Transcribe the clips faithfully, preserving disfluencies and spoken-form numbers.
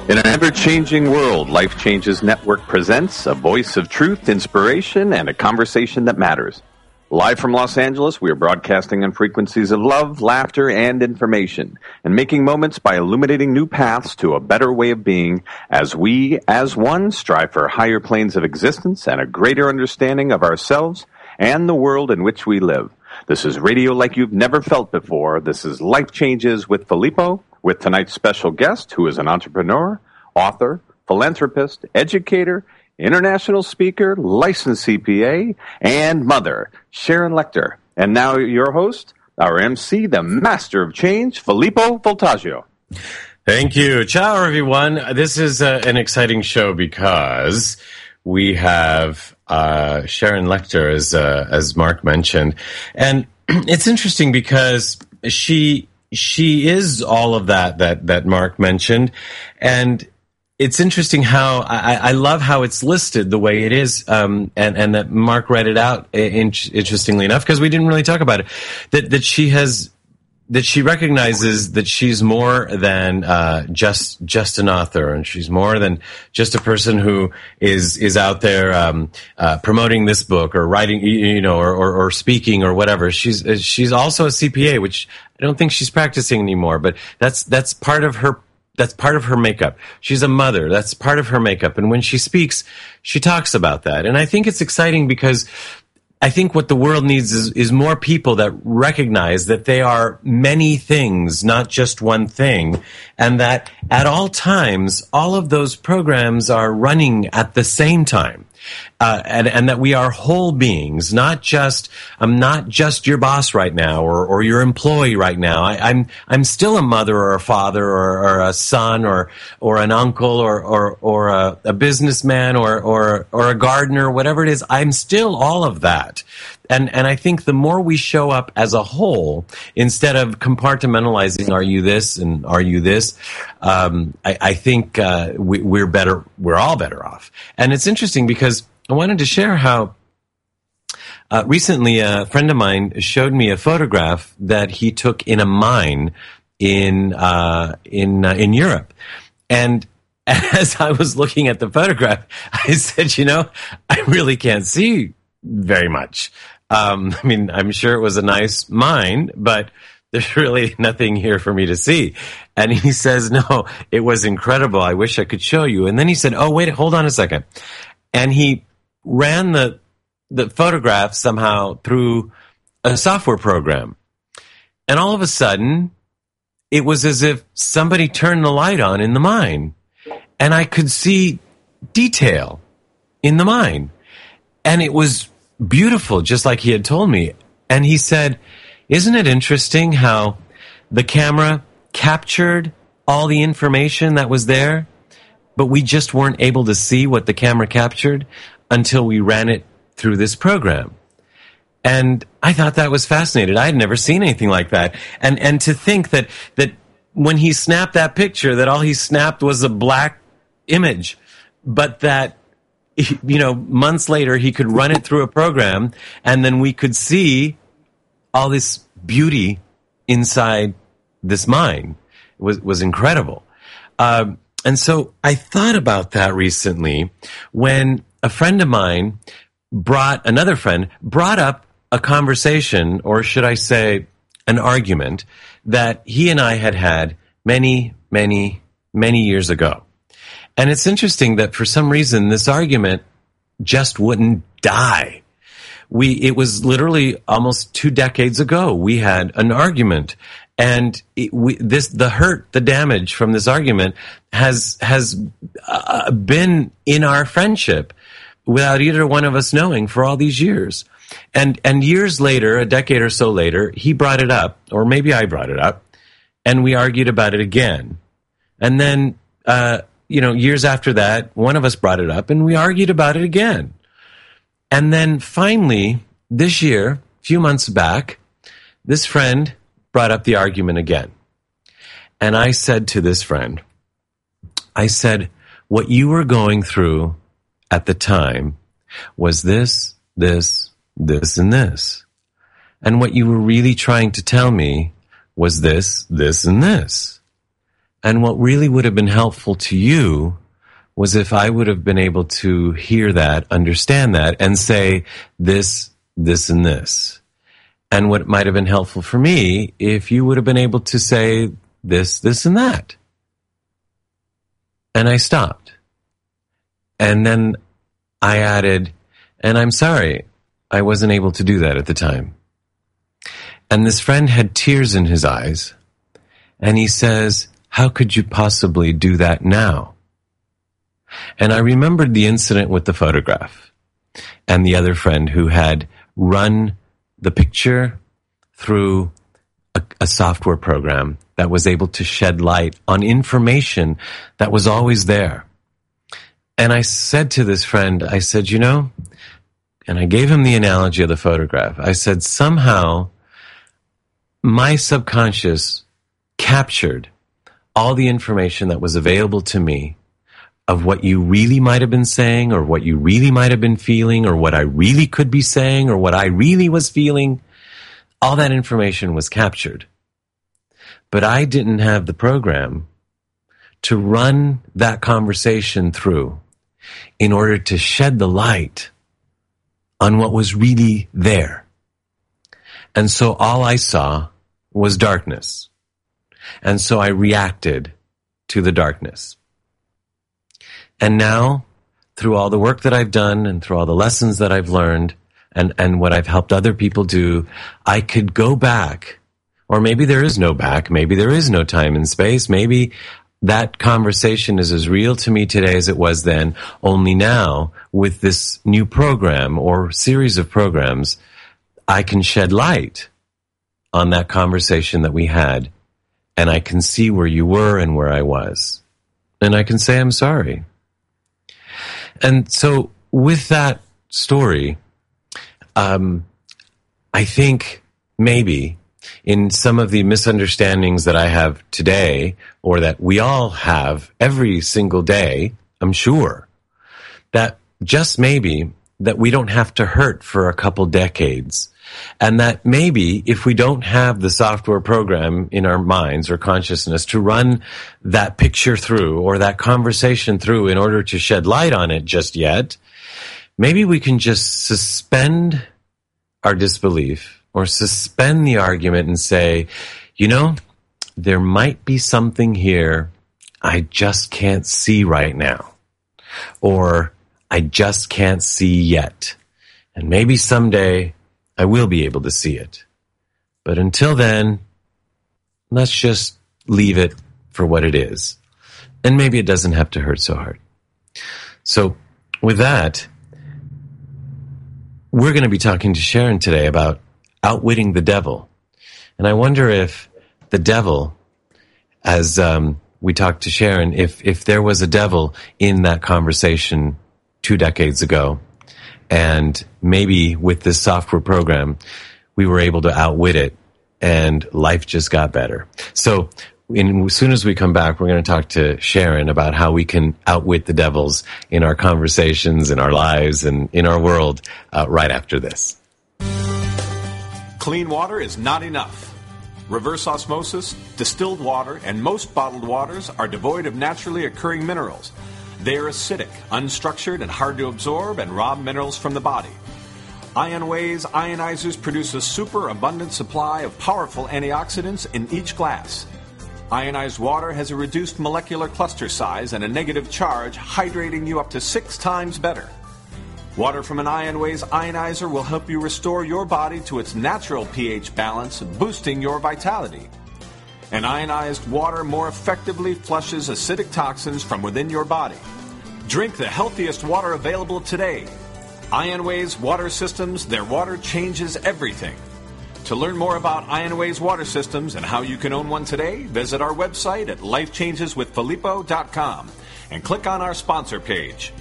In an ever-changing world, Life Changes Network presents a voice of truth, inspiration, and a conversation that matters. Live from Los Angeles, we are broadcasting on frequencies of love, laughter, and information, and making moments by illuminating new paths to a better way of being as we, as one, strive for higher planes of existence and a greater understanding of ourselves and the world in which we live. This is radio like you've never felt before. This is Life Changes with Filippo, with tonight's special guest, who is an entrepreneur, author, philanthropist, educator, international speaker, licensed C P A, and mother, Sharon Lechter. And now your host, our M C, the master of change, Filippo Voltaggio. Thank you. Ciao, everyone. This is uh, an exciting show because we have uh, Sharon Lechter, as uh, as Mark mentioned, and it's interesting because she she is all of that that that Mark mentioned, and it's interesting how I, I love how it's listed the way it is, um, and and that Mark read it out. In, interestingly enough, because we didn't really talk about it, that that she has. That she recognizes that she's more than uh, just just an author, and she's more than just a person who is is out there um, uh, promoting this book or writing, you know, or, or, or speaking or whatever. She's she's also a C P A, which I don't think she's practicing anymore, but that's that's part of her. That's part of her makeup. She's a mother. That's part of her makeup, and when she speaks, she talks about that, and I think it's exciting because I think what the world needs is, is more people that recognize that they are many things, not just one thing, and that at all times, all of those programs are running at the same time. Uh, and, and that we are whole beings, not just, I'm not just your boss right now or, or your employee right now. I, I'm, I'm still a mother or a father or, or a son or, or an uncle or, or, or a, a businessman or, or, or a gardener, whatever it is. I'm still all of that. And, and I think the more we show up as a whole, instead of compartmentalizing, are you this and are you this? Um, I, I think, uh, we, we're better, we're all better off. And it's interesting because I wanted to share how, uh, recently a friend of mine showed me a photograph that he took in a mine in, uh, in, uh, in Europe. And as I was looking at the photograph, I said, you know, I really can't see very much. Um, I mean, I'm sure it was a nice mine, but there's really nothing here for me to see. And he says, no, it was incredible. I wish I could show you. And then he said, oh, wait, hold on a second. And he ran the, the photograph somehow through a software program. And all of a sudden, it was as if somebody turned the light on in the mine. And I could see detail in the mine. And it was beautiful, just like he had told me. And he said, isn't it interesting how the camera captured all the information that was there, but we just weren't able to see what the camera captured until we ran it through this program? And I thought that was fascinating. I had never seen anything like that. And and to think that that when he snapped that picture, that all he snapped was a black image, but that, you know, months later, he could run it through a program, and then we could see all this beauty inside this mine. It was, was incredible. Um, and so I thought about that recently when a friend of mine brought, another friend, brought up a conversation, or should I say an argument, that he and I had had many, many, many years ago. And it's interesting that for some reason this argument just wouldn't die. We, it was literally almost two decades ago we had an argument, and it, we, this, the hurt, the damage from this argument has, has uh, been in our friendship without either one of us knowing for all these years. And, and years later, a decade or so later, he brought it up, or maybe I brought it up, and we argued about it again. And then, uh, you know, years after that, one of us brought it up and we argued about it again. And then finally, this year, a few months back, this friend brought up the argument again. And I said to this friend, I said, what you were going through at the time was this, this, this, and this. And what you were really trying to tell me was this, this, and this. And what really would have been helpful to you was if I would have been able to hear that, understand that, and say this, this, and this. And what might have been helpful for me if you would have been able to say this, this, and that. And I stopped. And then I added, and I'm sorry, I wasn't able to do that at the time. And this friend had tears in his eyes. And he says, how could you possibly do that now? And I remembered the incident with the photograph and the other friend who had run the picture through a, a software program that was able to shed light on information that was always there. And I said to this friend, I said, you know, and I gave him the analogy of the photograph. I said, somehow my subconscious captured all the information that was available to me of what you really might have been saying, or what you really might have been feeling, or what I really could be saying, or what I really was feeling. All that information was captured. But I didn't have the program to run that conversation through in order to shed the light on what was really there. And so all I saw was darkness. And so I reacted to the darkness. And now, through all the work that I've done and through all the lessons that I've learned and, and what I've helped other people do, I could go back. Or maybe there is no back. Maybe there is no time and space. Maybe that conversation is as real to me today as it was then. Only now, with this new program or series of programs, I can shed light on that conversation that we had. And I can see where you were and where I was. And I can say I'm sorry. And so with that story, um, I think maybe in some of the misunderstandings that I have today, or that we all have every single day, I'm sure, that just maybe that we don't have to hurt for a couple decades. And that maybe if we don't have the software program in our minds or consciousness to run that picture through or that conversation through in order to shed light on it just yet, maybe we can just suspend our disbelief or suspend the argument and say, you know, there might be something here I just can't see right now, or I just can't see yet. And maybe someday I will be able to see it. But until then, let's just leave it for what it is. And maybe it doesn't have to hurt so hard. So with that, we're going to be talking to Sharon today about outwitting the devil. And I wonder if the devil, as um, we talked to Sharon, if, if there was a devil in that conversation two decades ago, and maybe with this software program, we were able to outwit it, and life just got better. So in, as soon as we come back, we're going to talk to Sharon about how we can outwit the devils in our conversations, in our lives, and in our world uh, right after this. Clean water is not enough. Reverse osmosis, distilled water, and most bottled waters are devoid of naturally occurring minerals. They are acidic, unstructured, and hard to absorb and rob minerals from the body. IonWay's ionizers produce a super abundant supply of powerful antioxidants in each glass. Ionized water has a reduced molecular cluster size and a negative charge, hydrating you up to six times better. Water from an IonWay's ionizer will help you restore your body to its natural pH balance, boosting your vitality. And ionized water more effectively flushes acidic toxins from within your body. Drink the healthiest water available today. IonWay's water systems, their water changes everything. To learn more about IonWay's water systems and how you can own one today, visit our website at life changes with filippo dot com and click on our sponsor page.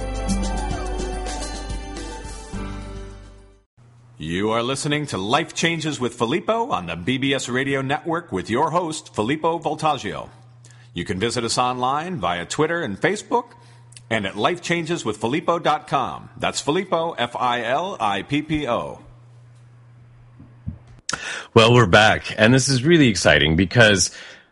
You are listening to Life Changes with Filippo on the B B S Radio Network with your host, Filippo Voltaggio. You can visit us online via Twitter and Facebook and at life changes with filippo dot com. That's Filippo, F I L I P P O. Well, we're back, and this is really exciting because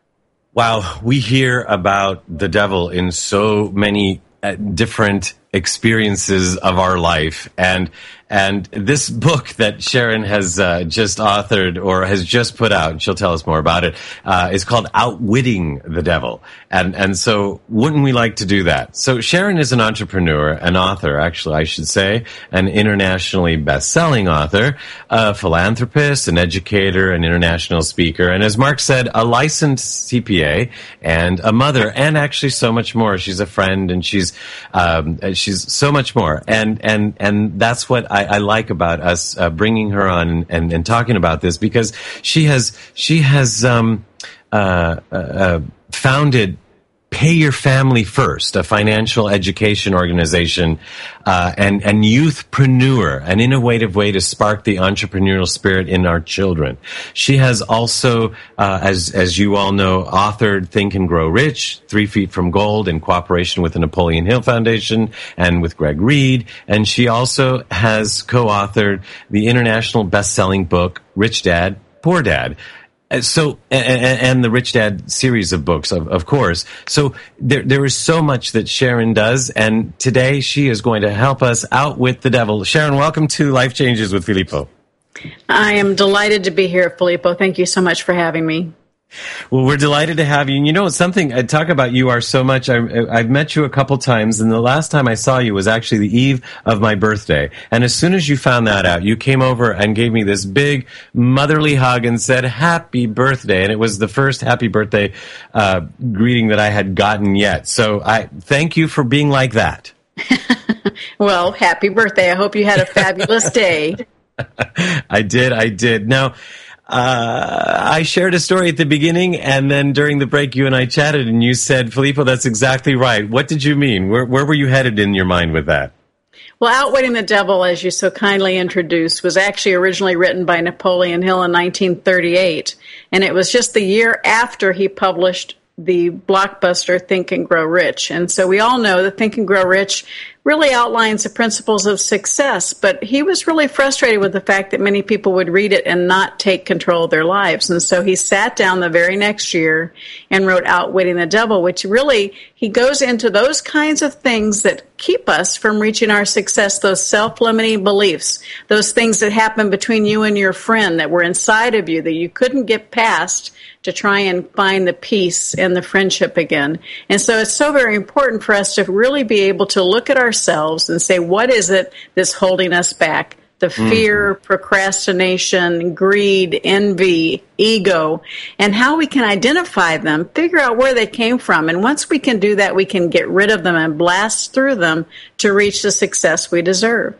Wow, we hear about the devil in so many uh, different experiences of our life, and and this book that Sharon has uh, just authored or has just put out, and she'll tell us more about it, uh, is called Outwitting the Devil. And and so wouldn't we like to do that? So Sharon is an entrepreneur, an author, actually, I should say, an internationally best-selling author, a philanthropist, an educator, an international speaker, and as Mark said, a licensed C P A and a mother, and actually so much more. She's a friend, and she's um, she's so much more. And and and that's what I, I like about us uh, bringing her on and, and talking about this, because she has she has um, uh, uh, founded Pay Your Family First, a financial education organization, uh, and, and Youthpreneur, an innovative way to spark the entrepreneurial spirit in our children. She has also, uh, as, as you all know, authored Think and Grow Rich, Three Feet from Gold, in cooperation with the Napoleon Hill Foundation and with Greg Reed. And she also has co-authored the international best-selling book, Rich Dad, Poor Dad. So, and, and the Rich Dad series of books, of, of course. So there, there is so much that Sharon does, and today she is going to help us outwit the devil. Sharon, welcome to Life Changes with Filippo. I am delighted to be here, Filippo. Thank you so much for having me. Well, we're delighted to have you. And you know, something I talk about you are so much. I, I've met you a couple times, and the last time I saw you was actually the eve of my birthday. And as soon as you found that out, you came over and gave me this big motherly hug and said, "Happy birthday." And it was the first happy birthday uh, greeting that I had gotten yet. So I thank you for being like that. Well, happy birthday. I hope you had a fabulous day. I did. I did. Now, Uh, I shared a story at the beginning, and then during the break, you and I chatted, and you said, "Filippo, that's exactly right." What did you mean? Where, where were you headed in your mind with that? Well, Outwitting the Devil, as you so kindly introduced, was actually originally written by Napoleon Hill in nineteen thirty-eight, and it was just the year after he published the blockbuster Think and Grow Rich. And so we all know that Think and Grow Rich really outlines the principles of success, but he was really frustrated with the fact that many people would read it and not take control of their lives. And so he sat down the very next year and wrote Outwitting the Devil, which really, he goes into those kinds of things that keep us from reaching our success, those self-limiting beliefs, those things that happen between you and your friend that were inside of you that you couldn't get past to try and find the peace and the friendship again. And so it's so very important for us to really be able to look at ourselves and say, what is it that's holding us back? The fear, mm. procrastination, greed, envy, ego, and how we can identify them, figure out where they came from. And once we can do that, we can get rid of them and blast through them to reach the success we deserve.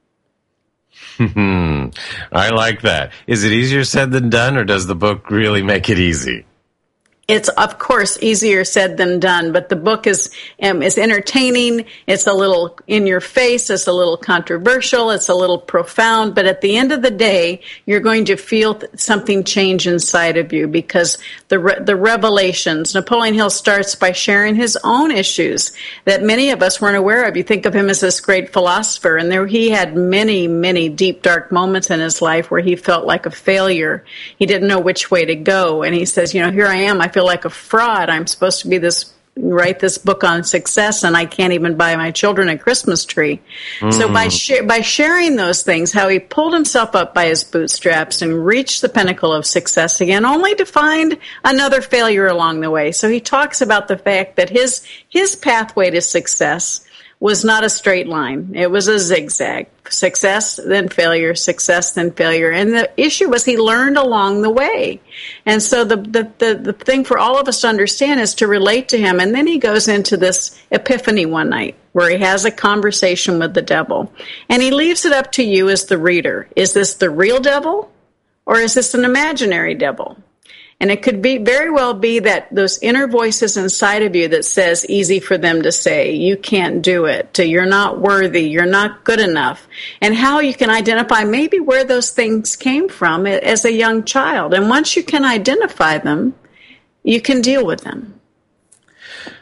I like that. Is it easier said than done, or does the book really make it easy? It's, of course, easier said than done, but the book is um, is entertaining. It's a little in your face. It's a little controversial. It's a little profound. But at the end of the day, you're going to feel th- something change inside of you, because the re- the revelations. Napoleon Hill starts by sharing his own issues that many of us weren't aware of. You think of him as this great philosopher, and there he had many, many deep, dark moments in his life where he felt like a failure. He didn't know which way to go, and he says, you know, here I am. I feel like a fraud. I'm supposed to be this, write this book on success, and I can't even buy my children a Christmas tree. Mm. So by sh- by sharing those things, how he pulled himself up by his bootstraps and reached the pinnacle of success again, only to find another failure along the way. So he talks about the fact that his his pathway to success was not a straight line. It was a zigzag. Success, then failure, success, then failure. And the issue was he learned along the way. And so the, the, the, the thing for all of us to understand is to relate to him. And then he goes into this epiphany one night where he has a conversation with the devil. And he leaves it up to you as the reader. Is this the real devil, or is this an imaginary devil? And it could be very well be that those inner voices inside of you that says, easy for them to say, you can't do it, you're not worthy, you're not good enough. And how you can identify maybe where those things came from as a young child. And once you can identify them, you can deal with them.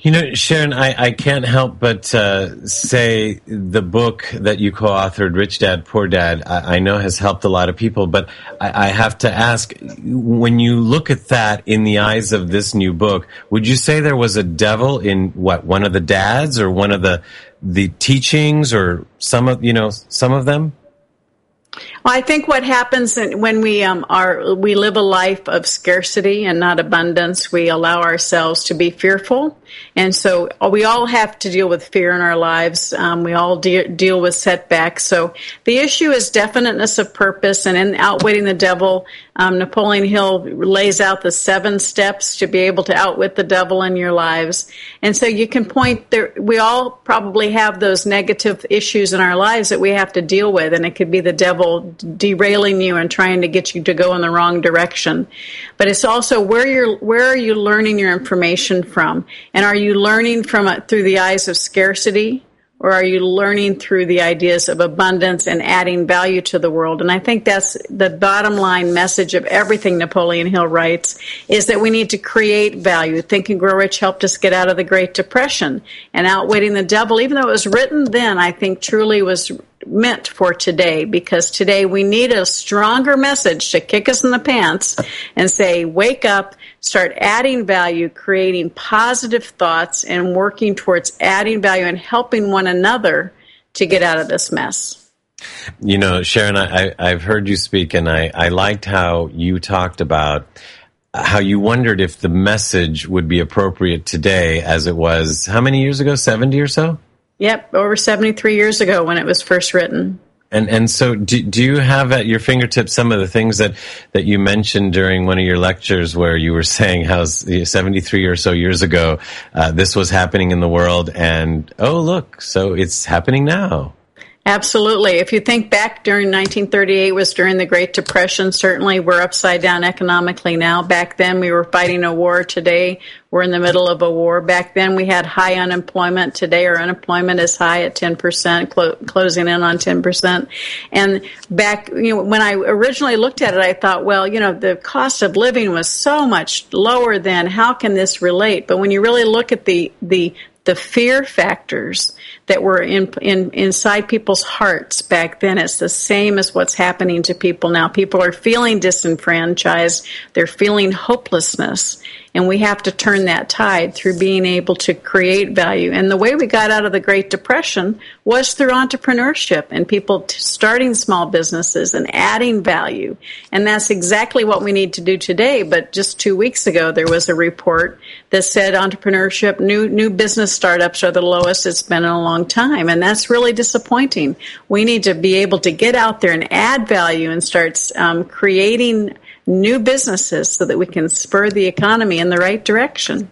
You know, Sharon, I, I can't help but uh, say the book that you co-authored, Rich Dad, Poor Dad, I, I know has helped a lot of people, but I, I have to ask, when you look at that in the eyes of this new book, would you say there was a devil in, what, one of the dads or one of the the teachings or some of, you know, some of them? Well, I think what happens when we um, are we live a life of scarcity and not abundance, we allow ourselves to be fearful. And so we all have to deal with fear in our lives. Um, we all de- deal with setbacks. So the issue is definiteness of purpose. And in Outwitting the Devil, um, Napoleon Hill lays out the seven steps to be able to outwit the devil in your lives. And so you can point there. We all probably have those negative issues in our lives that we have to deal with. And it could be the devil derailing you and trying to get you to go in the wrong direction. But it's also where you're, where are you learning your information from? And are you learning from it through the eyes of scarcity, or are you learning through the ideas of abundance and adding value to the world? And I think that's the bottom line message of everything Napoleon Hill writes, is that we need to create value. Think and Grow Rich helped us get out of the Great Depression. And Outwitting the Devil, even though it was written then, I think truly was meant for today, because today we need a stronger message to kick us in the pants and say, wake up, start adding value, creating positive thoughts, and working towards adding value and helping one another to get out of this mess. You know, Sharon, I, I've heard you speak, and I, I liked how you talked about how you wondered if the message would be appropriate today as it was, how many years ago, seventy or so? Yep, over seventy-three years ago when it was first written. And and so do, do you have at your fingertips some of the things that, that you mentioned during one of your lectures where you were saying how seventy-three or so years ago uh, this was happening in the world, and, oh, look, so it's happening now? Absolutely. If you think back during nineteen thirty-eight was during the Great Depression, certainly we're upside down economically now. Back then we were fighting a war. Today we're in the middle of a war. Back then we had high unemployment. Today our unemployment is high at ten percent, clo- closing in on ten percent. And back, you know, when I originally looked at it, I thought, well, you know, the cost of living was so much lower then. How can this relate? But when you really look at the, the, the fear factors that were in, in inside people's hearts back then, it's the same as what's happening to people now. People are feeling disenfranchised. They're feeling hopelessness. And we have to turn that tide through being able to create value. And the way we got out of the Great Depression was through entrepreneurship and people t- starting small businesses and adding value. And that's exactly what we need to do today. But just two weeks ago, there was a report that said entrepreneurship, new new business startups are the lowest it's been in a long time. And that's really disappointing. We need to be able to get out there and add value and start um, creating new businesses so that we can spur the economy in the right direction.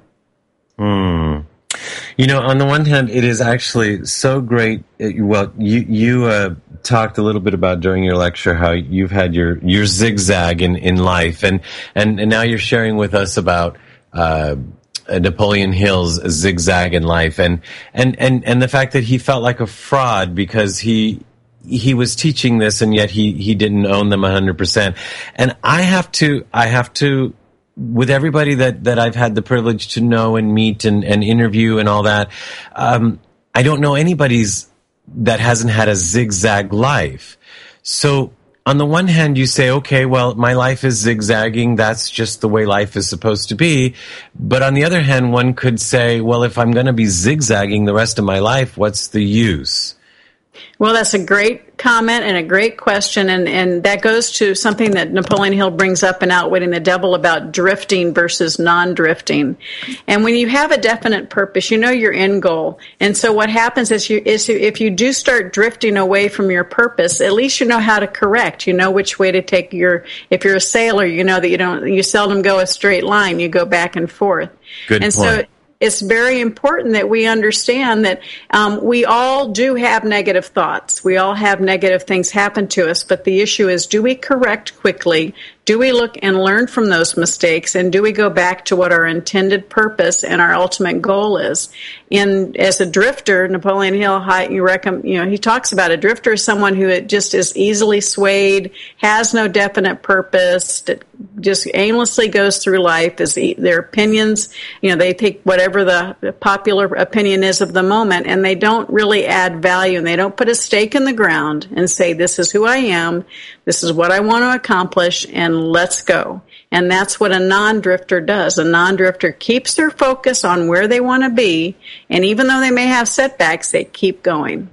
Hmm. You know, on the one hand, it is actually so great. Well, you you uh, talked a little bit about during your lecture how you've had your, your zigzag in, in life, and, and, and now you're sharing with us about uh, Napoleon Hill's zigzag in life, and, and, and, and the fact that he felt like a fraud because he he was teaching this and yet he, he didn't own them one hundred percent. And I have to, I have to, with everybody that, that I've had the privilege to know and meet and, and interview and all that, um, I don't know anybody's that hasn't had a zigzag life. So on the one hand, you say, okay, well, my life is zigzagging. That's just the way life is supposed to be. But on the other hand, one could say, well, if I'm going to be zigzagging the rest of my life, what's the use? Well, that's a great comment and a great question, and, and that goes to something that Napoleon Hill brings up in Outwitting the Devil about drifting versus non-drifting. And when you have a definite purpose, you know your end goal. And so what happens is, you, is if you do start drifting away from your purpose, at least you know how to correct. You know which way to take your, if you're a sailor, you know that you don't, you seldom go a straight line, you go back and forth. Good and point. So, it's very important that we understand that um, we all do have negative thoughts. We all have negative things happen to us, but the issue is, do we correct quickly? do we look and learn from those mistakes, and do we go back to what our intended purpose and our ultimate goal is? In as a drifter, Napoleon Hill, you reckon, you know, he talks about a drifter is someone who just is easily swayed, has no definite purpose, just aimlessly goes through life. Is their opinions, you know, they take whatever the popular opinion is of the moment, and they don't really add value, and they don't put a stake in the ground and say, this is who I am, this is what I want to accomplish, and let's go. And that's what a non-drifter does. A non-drifter keeps their focus on where they want to be, and even though they may have setbacks, they keep going.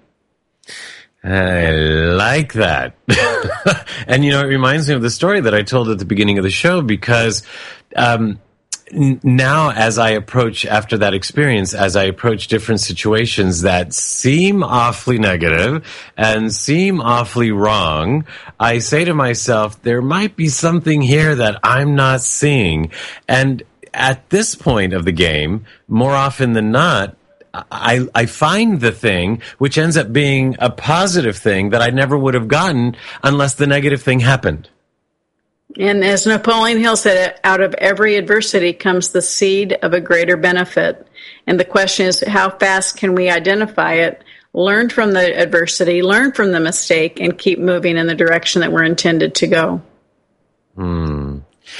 I like that. And, you know, it reminds me of the story that I told at the beginning of the show, because um, n- now as I approach, after that experience, as I approach different situations that seem awfully negative and seem awfully wrong, I say to myself, there might be something here that I'm not seeing. And at this point of the game, more often than not, I, I find the thing which ends up being a positive thing that I never would have gotten unless the negative thing happened. And as Napoleon Hill said, out of every adversity comes the seed of a greater benefit. And the question is, how fast can we identify it, learn from the adversity, learn from the mistake, and keep moving in the direction that we're intended to go? Hmm.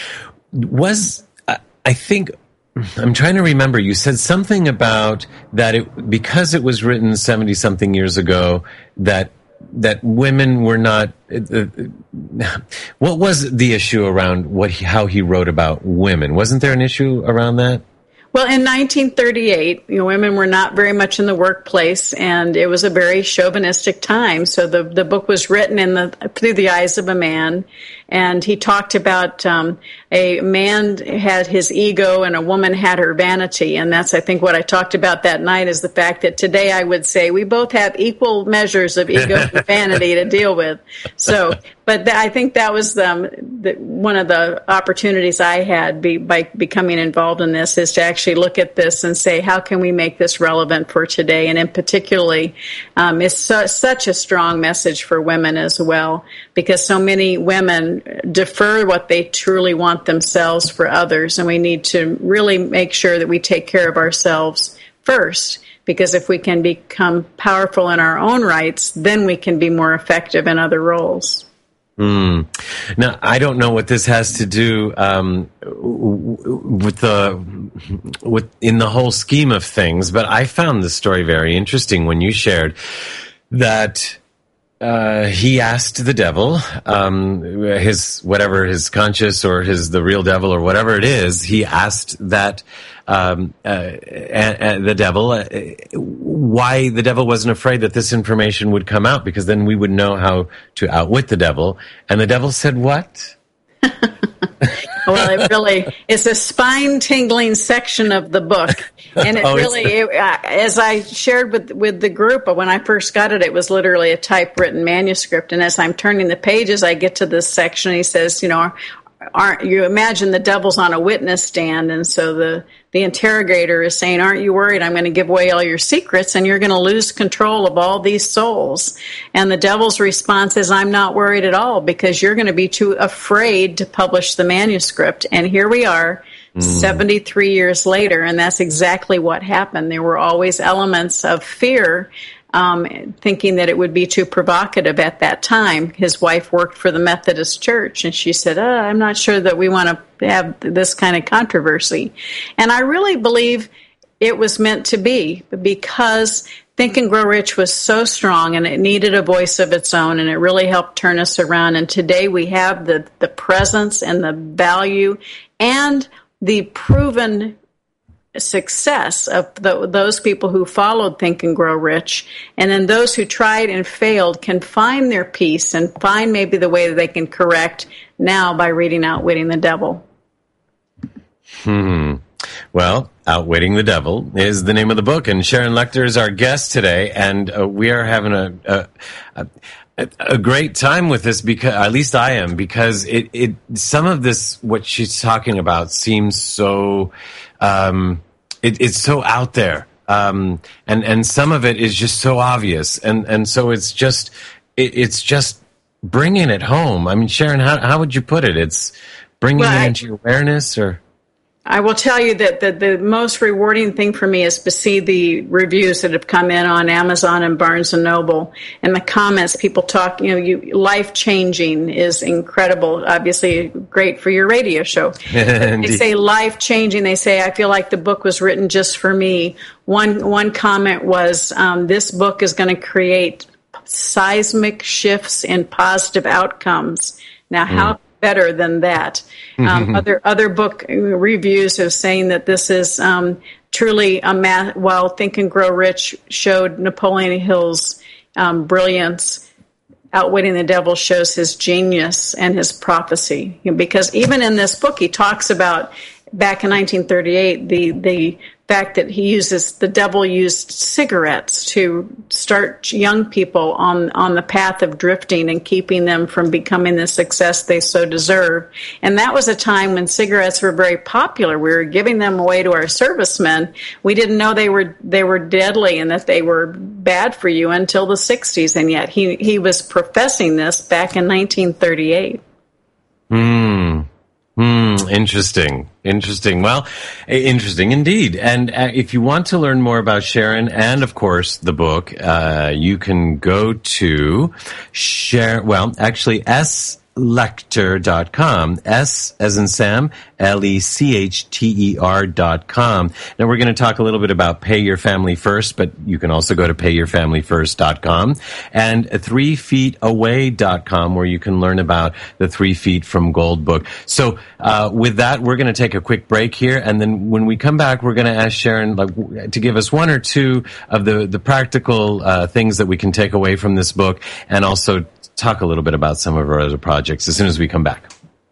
Was, I think... I'm trying to remember, you said something about that it, because it was written seventy something years ago, that that women were not, uh, what was the issue around what he, how he wrote about women? Wasn't there an issue around that? Well, in nineteen thirty-eight, you know, women were not very much in the workplace, and it was a very chauvinistic time. So the the book was written in the through the eyes of a man, and he talked about um, a man had his ego and a woman had her vanity, and that's, I think, what I talked about that night, is the fact that today I would say we both have equal measures of ego and vanity to deal with. So, but th- I think that was the, the, one of the opportunities I had be, by becoming involved in this, is to actually look at this and say, how can we make this relevant for today? And in particularly, um, it's so, such a strong message for women as well, because so many women defer what they truly want themselves for others, and we need to really make sure that we take care of ourselves first, because if we can become powerful in our own rights, then we can be more effective in other roles. Mm. Now, I don't know what this has to do um, with the with in the whole scheme of things, but I found the story very interesting when you shared that uh, he asked the devil, um, his whatever his conscious or his the real devil or whatever it is, he asked that um, uh, and, and the devil uh, why the devil wasn't afraid that this information would come out, because then we would know how to outwit the devil. And the devil said, "What?" Well, it really is a spine-tingling section of the book, and it oh, really, it, uh, as I shared with with the group, when I first got it, it was literally a typewritten manuscript. And as I'm turning the pages, I get to this section. He says, "You know, aren't you imagine the devil's on a witness stand, and so the the interrogator is saying, aren't you worried I'm going to give away all your secrets and you're going to lose control of all these souls?" And the devil's response is, "I'm not worried at all, because you're going to be too afraid to publish the manuscript." And here we are, mm. seventy-three years later, and that's exactly what happened. There were always elements of fear, Um, thinking that it would be too provocative at that time. His wife worked for the Methodist Church, and she said, oh, I'm not sure that we want to have this kind of controversy. And I really believe it was meant to be, because Think and Grow Rich was so strong, and it needed a voice of its own, and it really helped turn us around. And today we have the, the presence and the value and the proven success of the, those people who followed Think and Grow Rich, and then those who tried and failed can find their peace and find maybe the way that they can correct now by reading Outwitting the Devil. Hmm. Well, Outwitting the Devil is the name of the book, and Sharon Lechter is our guest today, and uh, we are having a, a, a a great time with this, because at least I am, because it, it some of this, what she's talking about, seems so um, it, it's so out there, um, and and some of it is just so obvious, and and so it's just it, it's just bringing it home. I mean, Sharon, how how would you put it? It's bringing well, it I, into your awareness, or? I will tell you that the, the most rewarding thing for me is to see the reviews that have come in on Amazon and Barnes and Noble, and the comments. People talk, you know, you, life-changing is incredible. Obviously, great for your radio show. They say life-changing. They say, I feel like the book was written just for me. One one comment was, um, this book is going to create seismic shifts in positive outcomes. Now, how mm. better than that? Um, other other book reviews are saying that this is um, truly a math. While Think and Grow Rich showed Napoleon Hill's um, brilliance, Outwitting the Devil shows his genius and his prophecy. Because even in this book, he talks about back in nineteen thirty-eight the the fact that he uses the devil used cigarettes to start young people on on the path of drifting and keeping them from becoming the success they so deserve. And that was a time when cigarettes were very popular. We were giving them away to our servicemen. We didn't know they were they were deadly and that they were bad for you until the sixties, and yet he he was professing this back in nineteen thirty-eight. Hmm. Hmm, interesting. Interesting. Well, interesting indeed. And uh, if you want to learn more about Sharon and, of course, the book, uh, you can go to Sharon, well, actually, S Lechter dot com. S as in Sam, L E C H T E R dot com. Now we're going to talk a little bit about Pay Your Family First, but you can also go to pay your family first dot com and three feet away dot com, where you can learn about the Three Feet from Gold book. So uh, with that, we're going to take a quick break here, and then when we come back, we're going to ask Sharon like to give us one or two of the, the practical uh, things that we can take away from this book, and also talk a little bit about some of our other projects as soon as we come back.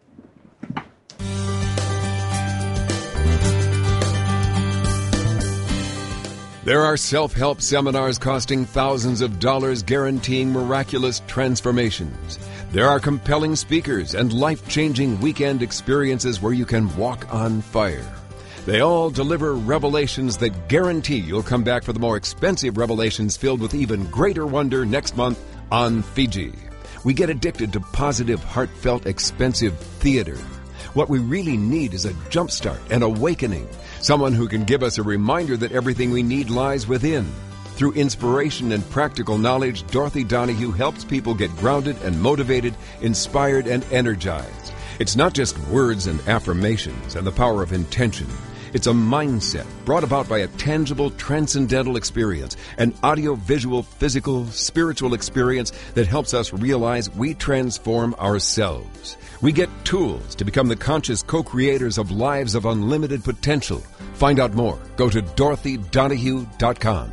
There are self-help seminars costing thousands of dollars guaranteeing miraculous transformations. There are compelling speakers and life-changing weekend experiences where you can walk on fire. They all deliver revelations that guarantee you'll come back for the more expensive revelations filled with even greater wonder next month on Fiji. We get addicted to positive, heartfelt, expensive theater. What we really need is a jumpstart, an awakening, someone who can give us a reminder that everything we need lies within. Through inspiration and practical knowledge, Dorothy Donahue helps people get grounded and motivated, inspired and energized. It's not just words and affirmations and the power of intention. It's a mindset brought about by a tangible, transcendental experience, an audio-visual, physical, spiritual experience that helps us realize we transform ourselves. We get tools to become the conscious co-creators of lives of unlimited potential. Find out more. Go to Dorothy Donahue dot com.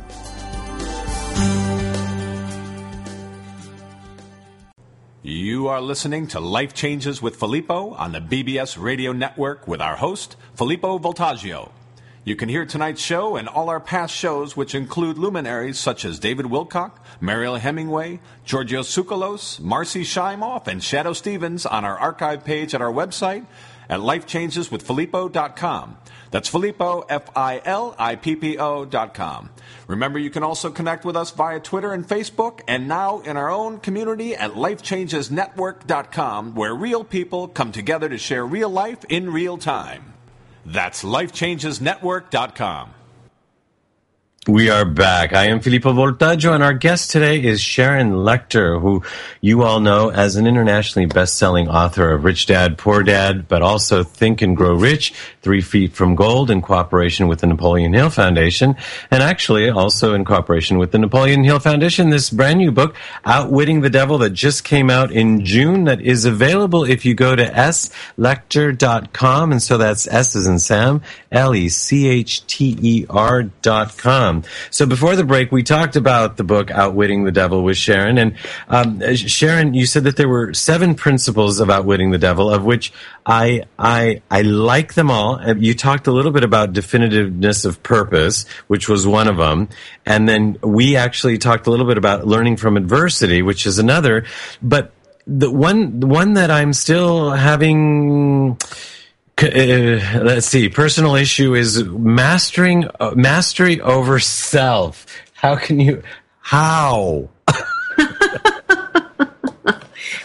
You are listening to Life Changes with Filippo on the B B S Radio Network with our host, Filippo Voltaggio. You can hear tonight's show and all our past shows, which include luminaries such as David Wilcock, Mariel Hemingway, Giorgio Tsoukalos, Marcy Shimoff, and Shadow Stevens on our archive page at our website at life changes with filippo dot com. That's Filippo, F I L I P P O dot com. Remember, you can also connect with us via Twitter and Facebook, and now in our own community at life changes network dot com, where real people come together to share real life in real time. That's life changes network dot com. We are back. I am Filippo Voltaggio, and our guest today is Sharon Lechter, who you all know as an internationally best-selling author of Rich Dad, Poor Dad, but also Think and Grow Rich, Three Feet from Gold, in cooperation with the Napoleon Hill Foundation, and actually also in cooperation with the Napoleon Hill Foundation, this brand new book, Outwitting the Devil, that just came out in June, that is available if you go to S Lechter dot com, and so that's S as in Sam, L E C H T E R dot com. So before the break, we talked about the book Outwitting the Devil with Sharon. And um, Sharon, you said that there were seven principles of outwitting the devil, of which I I I like them all. You talked a little bit about definitiveness of purpose, which was one of them. And then we actually talked a little bit about learning from adversity, which is another. But the one, the one that I'm still having... Uh, let's see. Personal issue is mastering uh, mastery over self. How can you? How?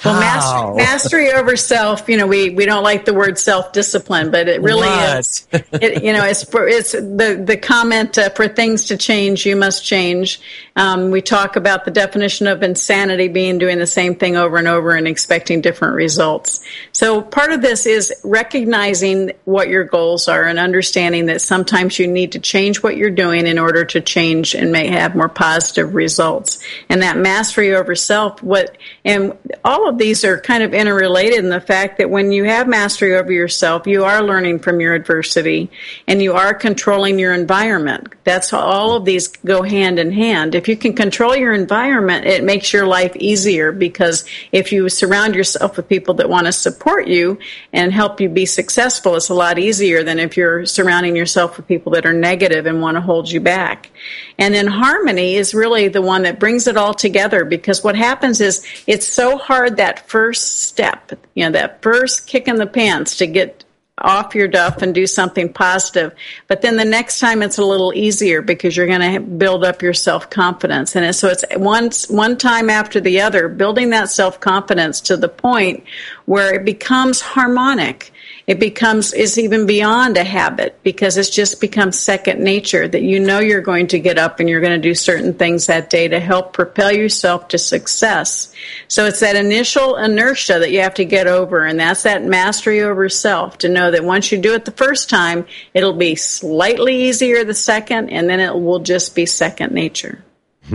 Well, master, mastery over self, you know, we, we don't like the word self-discipline, but it really what? is, it, you know, it's for, it's the, the comment uh, for things to change, you must change. Um, we talk about the definition of insanity being doing the same thing over and over and expecting different results. So part of this is recognizing what your goals are and understanding that sometimes you need to change what you're doing in order to change and may have more positive results. And that mastery over self, what, and all of these are kind of interrelated in the fact that when you have mastery over yourself, you are learning from your adversity and you are controlling your environment. That's how all of these go hand in hand. If you can control your environment, it makes your life easier, because if you surround yourself with people that want to support you and help you be successful, it's a lot easier than if you're surrounding yourself with people that are negative and want to hold you back. And then harmony is really the one that brings it all together, because what happens is it's so hard, that first step, you know, that first kick in the pants to get off your duff and do something positive. But then the next time it's a little easier, because you're going to build up your self-confidence. And so it's one, one time after the other, building that self-confidence to the point where it becomes harmonic. It becomes, is even beyond a habit, because it's just becomes second nature, that you know you're going to get up and you're going to do certain things that day to help propel yourself to success. So it's that initial inertia that you have to get over, and that's that mastery over self, to know that once you do it the first time, it'll be slightly easier the second, and then it will just be second nature.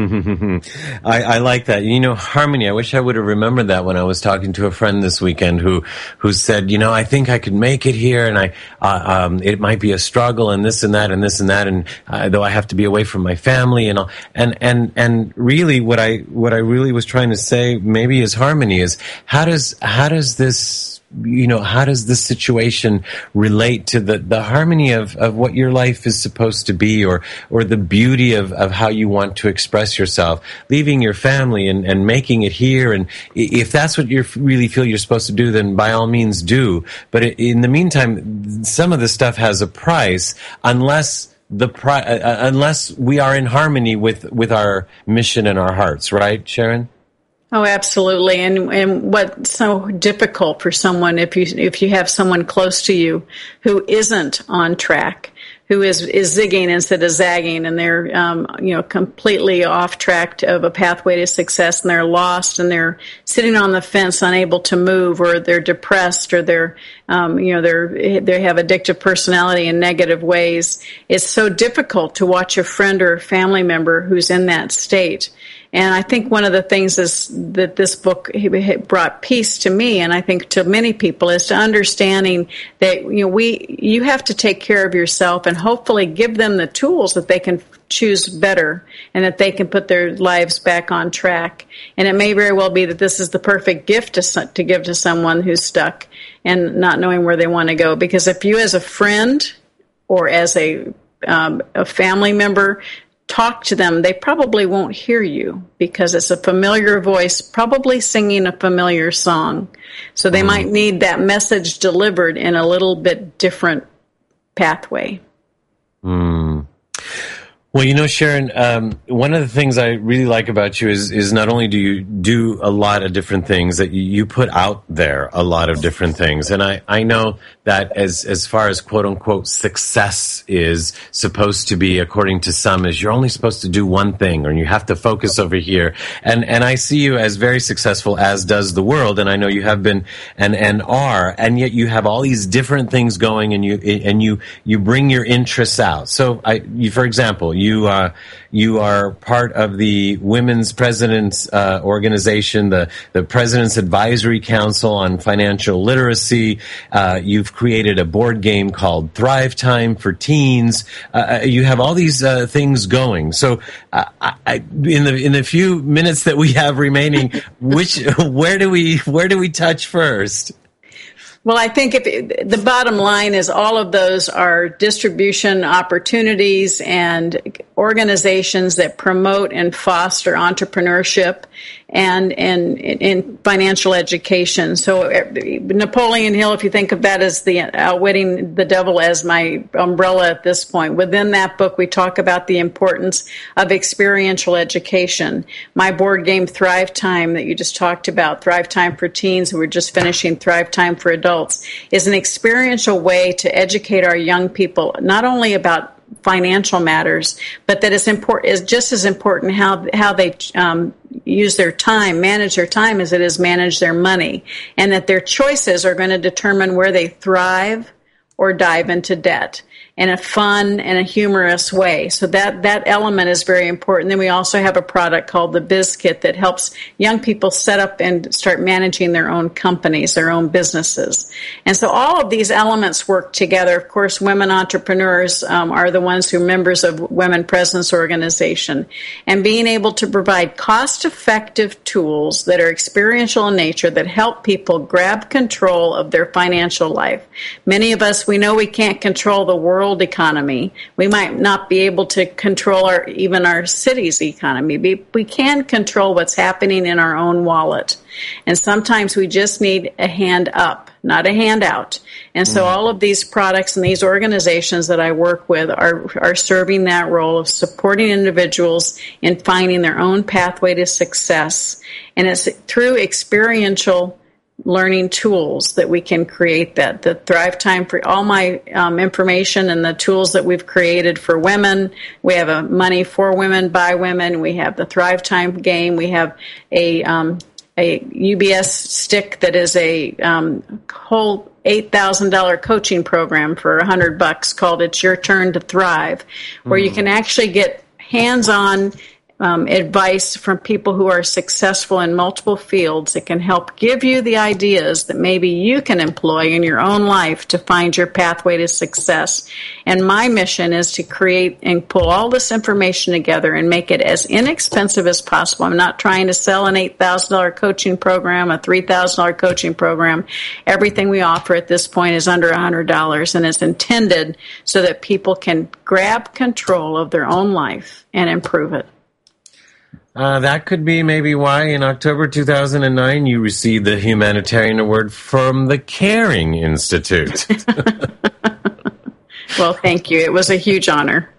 I, I like that. You know, harmony. I wish I would have remembered that when I was talking to a friend this weekend who, who said, you know, I think I could make it here, and I, uh, um, it might be a struggle, and this and that, and this and that, and uh, though I have to be away from my family and all, and and and really, what I what I really was trying to say maybe is harmony is how does how does this. You know, how does this situation relate to the, the harmony of, of what your life is supposed to be, or, or the beauty of, of how you want to express yourself, leaving your family and, and making it here. And if that's what you really feel you're supposed to do, then by all means do. But in the meantime, some of the stuff has a price, unless the pri- uh, unless we are in harmony with, with our mission and our hearts, right, Sharon? Oh, absolutely. And and what's so difficult for someone, if you if you have someone close to you who isn't on track, who is, is zigging instead of zagging, and they're um, you know completely off track of a pathway to success, and they're lost, and they're sitting on the fence, unable to move, or they're depressed, or they're um, you know they're they have addictive personality in negative ways. It's so difficult to watch a friend or a family member who's in that state. And I think one of the things is that this book brought peace to me, and I think to many people, is to understanding that you know we you have to take care of yourself, and hopefully give them the tools that they can choose better, and that they can put their lives back on track. And it may very well be that this is the perfect gift to to give to someone who's stuck and not knowing where they want to go. Because if you, as a friend or as a um, a family member, talk to them, they probably won't hear you, because it's a familiar voice, probably singing a familiar song. So they mm. might need that message delivered in a little bit different pathway. Mm. Well, you know, Sharon, um, one of the things I really like about you is, is not only do you do a lot of different things, that you, you put out there a lot of different things. And I, I know that as, as far as quote unquote success is supposed to be, according to some, is you're only supposed to do one thing, or you have to focus over here. And, and I see you as very successful, as does the world. And I know you have been and, and are, and yet you have all these different things going, and you, and you, you bring your interests out. So I, you, for example, you You uh, you are part of the Women's President's uh, Organization, the the President's Advisory Council on Financial Literacy. Uh, you've created a board game called Thrive Time for teens. Uh, you have all these uh, things going. So, uh, I, in the in the few minutes that we have remaining, which where do we where do we touch first? Well, I think if it, the bottom line is all of those are distribution opportunities and organizations that promote and foster entrepreneurship and and in financial education. So Napoleon Hill, if you think of that as the outwitting the devil as my umbrella at this point, within that book we talk about the importance of experiential education. My board game Thrive Time that you just talked about, Thrive Time for Teens, and we're just finishing Thrive Time for Adults, is an experiential way to educate our young people not only about financial matters, but that is important is just as important how how they um, use their time, manage their time, as it is manage their money, and that their choices are going to determine where they thrive or dive into debt in a fun and a humorous way. So that, that element is very important. Then we also have a product called the Biz Kit that helps young people set up and start managing their own companies, their own businesses. And so all of these elements work together. Of course, women entrepreneurs um, are the ones who are members of Women Presence Organization. And being able to provide cost-effective tools that are experiential in nature that help people grab control of their financial life. Many of us, we know we can't control the world economy. We might not be able to control our even our city's economy. We, we can control what's happening in our own wallet. And sometimes we just need a hand up, not a hand out. And so mm. all of these products and these organizations that I work with are, are serving that role of supporting individuals in finding their own pathway to success. And it's through experiential learning tools that we can create that. The Thrive Time for all my um, information and the tools that we've created for women. We have a Money for Women by Women. We have the Thrive Time game. We have a um, a U B S stick that is a um, whole eight thousand dollars coaching program for one hundred bucks called It's Your Turn to Thrive, where mm. you can actually get hands-on Um, advice from people who are successful in multiple fields that can help give you the ideas that maybe you can employ in your own life to find your pathway to success. And my mission is to create and pull all this information together and make it as inexpensive as possible. I'm not trying to sell an eight thousand dollars coaching program, a three thousand dollars coaching program. Everything we offer at this point is under one hundred dollars, and it's intended so that people can grab control of their own life and improve it. Uh, that could be maybe why in October two thousand nine you received the Humanitarian Award from the Caring Institute. Well, thank you. It was a huge honor.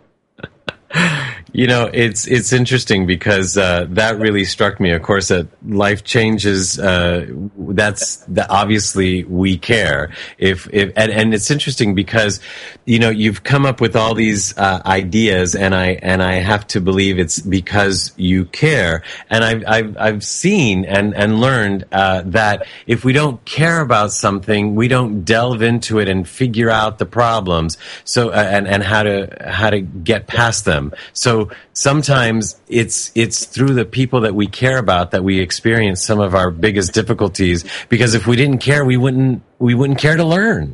You know, it's it's interesting because uh, that really struck me. Of course, that life changes. Uh, that's the, obviously we care. If if and, and it's interesting because you know you've come up with all these uh, ideas, and I and I have to believe it's because you care. And I've I've, I've seen and and learned uh, that if we don't care about something, we don't delve into it and figure out the problems. So uh, and and how to how to get past them. So sometimes it's it's through the people that we care about that we experience some of our biggest difficulties, because if we didn't care, we wouldn't we wouldn't care to learn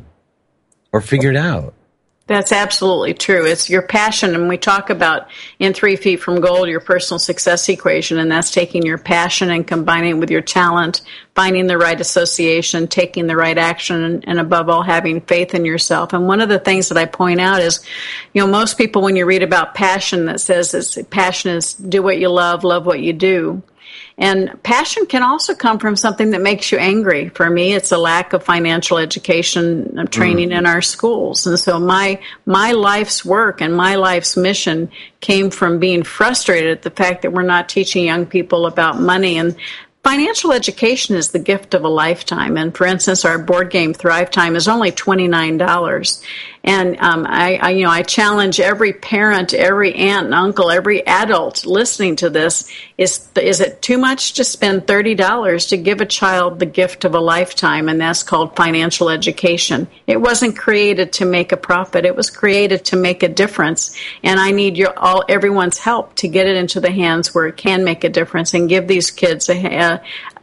or figure it out. That's absolutely true. It's your passion, and we talk about in Three Feet from Gold, your personal success equation, and that's taking your passion and combining it with your talent, finding the right association, taking the right action, and, and above all, having faith in yourself. And one of the things that I point out is, you know, most people, when you read about passion, that says it's, passion is do what you love, love what you do. And passion can also come from something that makes you angry. For me, it's a lack of financial education of training mm. in our schools. And so my my life's work and my life's mission came from being frustrated at the fact that we're not teaching young people about money. And financial education is the gift of a lifetime. And for instance, our board game Thrive Time is only twenty-nine dollars. And um, I, I, you know, I challenge every parent, every aunt and uncle, every adult listening to this: is is it too much to spend thirty dollars to give a child the gift of a lifetime? And that's called financial education. It wasn't created to make a profit; it was created to make a difference. And I need your all everyone's help to get it into the hands where it can make a difference and give these kids a. a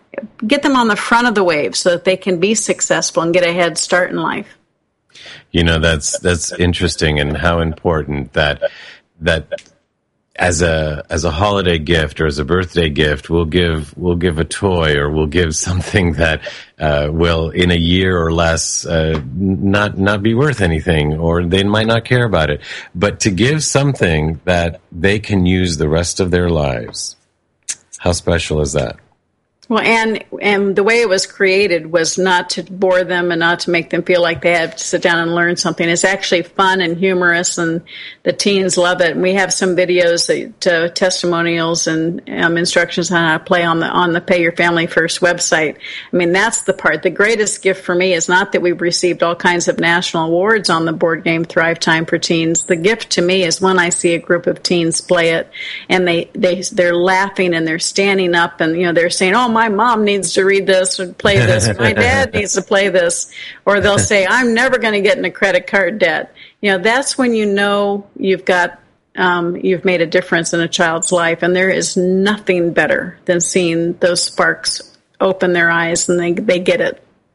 get them on the front of the wave so that they can be successful and get a head start in life. You know, that's that's interesting, and how important that that as a as a holiday gift or as a birthday gift, we'll give we'll give a toy or we'll give something that uh, will, in a year or less, uh, not not be worth anything, or they might not care about it. But to give something that they can use the rest of their lives, how special is that? Well, and and the way it was created was not to bore them and not to make them feel like they had to sit down and learn something. It's actually fun and humorous, and the teens love it. And we have some videos, that, uh, testimonials, and um, instructions on how to play on the on the Pay Your Family First website. I mean, that's the part. The greatest gift for me is not that we've received all kinds of national awards on the board game Thrive Time for Teens. The gift to me is when I see a group of teens play it, and they they they're laughing and they're standing up, and you know they're saying, "Oh, my mom needs to read this or play this. My dad needs to play this." Or they'll say, "I'm never going to get into credit card debt." You know, that's when you know you've got, um, you've made a difference in a child's life. And there is nothing better than seeing those sparks open their eyes and they, they get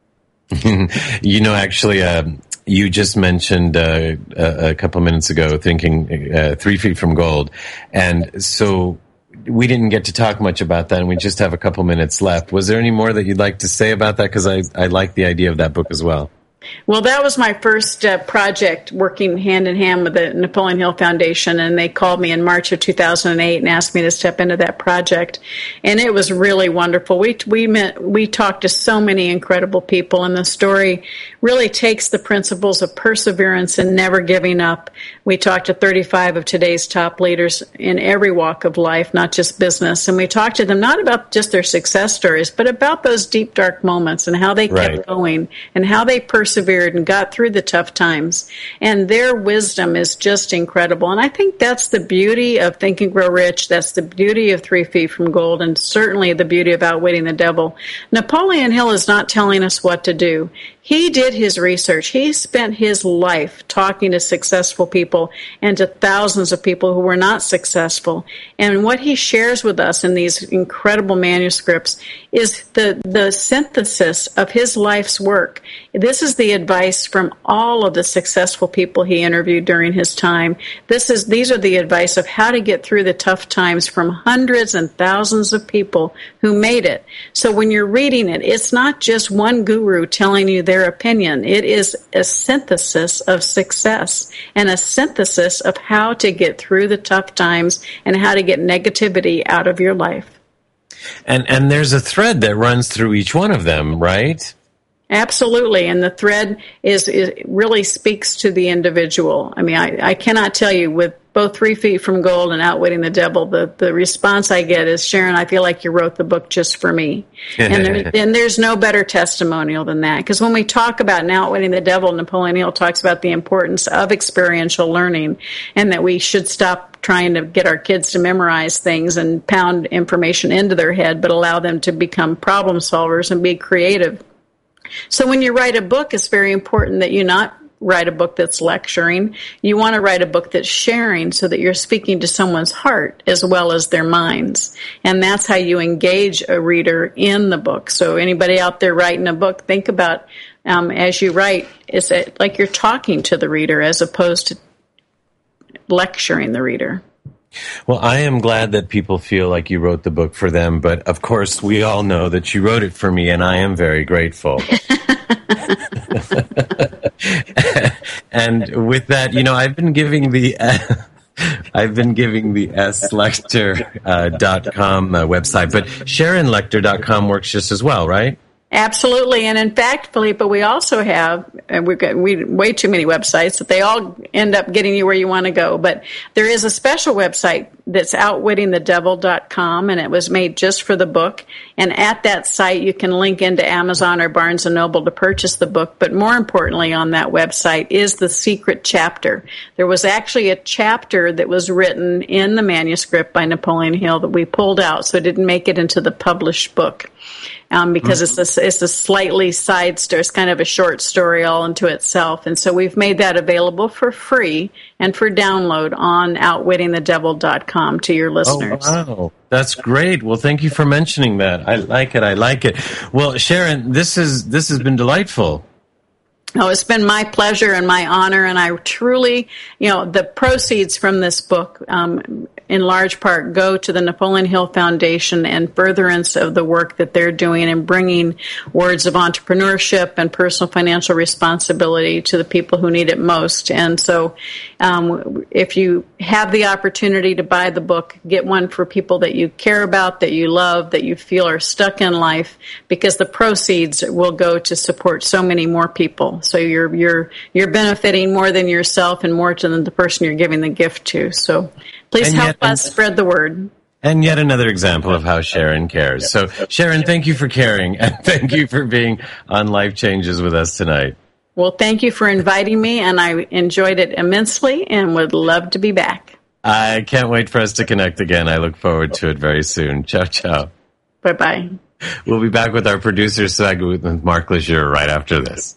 it. You know, actually, uh, you just mentioned uh, a, a couple minutes ago, thinking uh, Three Feet from Gold. And so we didn't get to talk much about that, and we just have a couple minutes left. Was there any more that you'd like to say about that? Because I, I like the idea of that book as well. Well, that was my first uh, project, working hand in hand with the Napoleon Hill Foundation, and they called me in March of two thousand eight and asked me to step into that project, and it was really wonderful. We we met, we talked to so many incredible people, and the story really takes the principles of perseverance and never giving up. We talked to thirty-five of today's top leaders in every walk of life, not just business, and we talked to them not about just their success stories, but about those deep, dark moments and how they kept right. going and how they persevered and got through the tough times. And their wisdom is just incredible. And I think that's the beauty of Think and Grow Rich. That's the beauty of Three Feet from Gold, and certainly the beauty of Outwitting the Devil. Napoleon Hill is not telling us what to do. He did his research. He spent his life talking to successful people and to thousands of people who were not successful. And what he shares with us in these incredible manuscripts is the, the synthesis of his life's work. This is the advice from all of the successful people he interviewed during his time. This is, these are the advice of how to get through the tough times from hundreds and thousands of people who made it. So when you're reading it, it's not just one guru telling you their opinion. It is a synthesis of success and a synthesis of how to get through the tough times and how to get negativity out of your life. And and there's a thread that runs through each one of them, right? Absolutely, and the thread is, is really speaks to the individual. I mean, I, I cannot tell you, with both Three Feet from Gold and Outwitting the Devil, the, the response I get is, "Sharon, I feel like you wrote the book just for me." and, there, and there's no better testimonial than that. Because when we talk about Outwitting the Devil, Napoleon Hill talks about the importance of experiential learning, and that we should stop trying to get our kids to memorize things and pound information into their head, but allow them to become problem solvers and be creative. So when you write a book, it's very important that you not write a book that's lecturing. You want to write a book that's sharing, so that you're speaking to someone's heart as well as their minds. And that's how you engage a reader in the book. So anybody out there writing a book, think about, um, as you write, is it like you're talking to the reader as opposed to lecturing the reader. Well, I am glad that people feel like you wrote the book for them, but of course we all know that you wrote it for me, and I am very grateful. And with that, you know, I've been giving the uh, I've been giving the S Lecter dot com uh, uh, website, but Sharon Lechter dot com works just as well, right? Absolutely. And in fact, Philippa, we also have, and we've got we, way too many websites that they all end up getting you where you want to go. But there is a special website that's outwitting the devil dot com, and it was made just for the book. And at that site, you can link into Amazon or Barnes and Noble to purchase the book. But more importantly, on that website is the secret chapter. There was actually a chapter that was written in the manuscript by Napoleon Hill that we pulled out, so it didn't make it into the published book. Um, because mm-hmm. it's a, it's a slightly side story. It's kind of a short story all into itself. And so we've made that available for free and for download on outwitting the devil dot com to your listeners. Oh, wow. That's great. Well, thank you for mentioning that. I like it. I like it. Well, Sharon, this is this has been delightful. Oh, it's been my pleasure and my honor, and I truly, you know, the proceeds from this book, um, in large part, go to the Napoleon Hill Foundation and furtherance of the work that they're doing in bringing words of entrepreneurship and personal financial responsibility to the people who need it most. And so um, if you have the opportunity to buy the book, get one for people that you care about, that you love, that you feel are stuck in life, because the proceeds will go to support so many more people. So you're you're you're benefiting more than yourself and more than the person you're giving the gift to. So please and help yet, us spread the word. And yet another example of how Sharon cares. So Sharon, thank you for caring, and thank you for being on Life Changes with us tonight. Well, thank you for inviting me, and I enjoyed it immensely and would love to be back. I can't wait for us to connect again. I look forward to it very soon. Ciao, ciao. Bye-bye. We'll be back with our producer, segment with Mark Lejeune, right after this.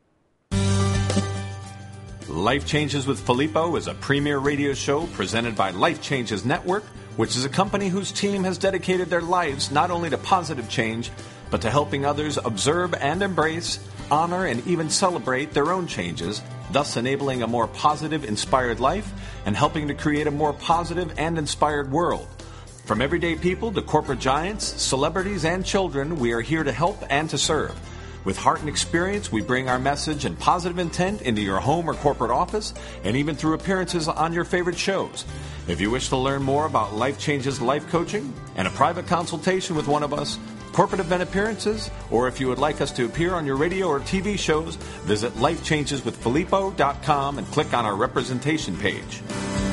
Life Changes with Filippo is a premier radio show presented by Life Changes Network, which is a company whose team has dedicated their lives not only to positive change, but to helping others observe and embrace, honor, and even celebrate their own changes, thus enabling a more positive, inspired life and helping to create a more positive and inspired world. From everyday people to corporate giants, celebrities, and children, we are here to help and to serve. With heart and experience, we bring our message and positive intent into your home or corporate office, and even through appearances on your favorite shows. If you wish to learn more about Life Changes life coaching and a private consultation with one of us, corporate event appearances, or if you would like us to appear on your radio or T V shows, visit life changes with filippo dot com and click on our representation page.